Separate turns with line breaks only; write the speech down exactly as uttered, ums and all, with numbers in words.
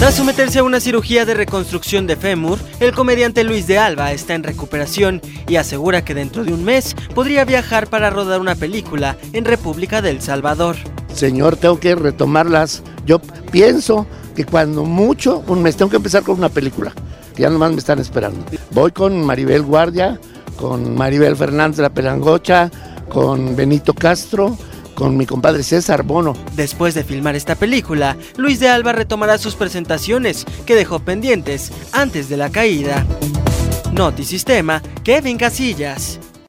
Tras someterse a una cirugía de reconstrucción de fémur, el comediante Luis de Alba está en recuperación y asegura que dentro de un mes podría viajar para rodar una película en República del Salvador.
Señor, tengo que retomarlas. Yo pienso que cuando mucho, un mes, tengo que empezar con una película, que ya nomás me están esperando. Voy con Maribel Guardia, con Maribel Fernández de la Pelangocha, con Benito Castro, con mi compadre César Bono.
Después de filmar esta película, Luis de Alba retomará sus presentaciones que dejó pendientes antes de la caída. Notisistema, Kevin Casillas.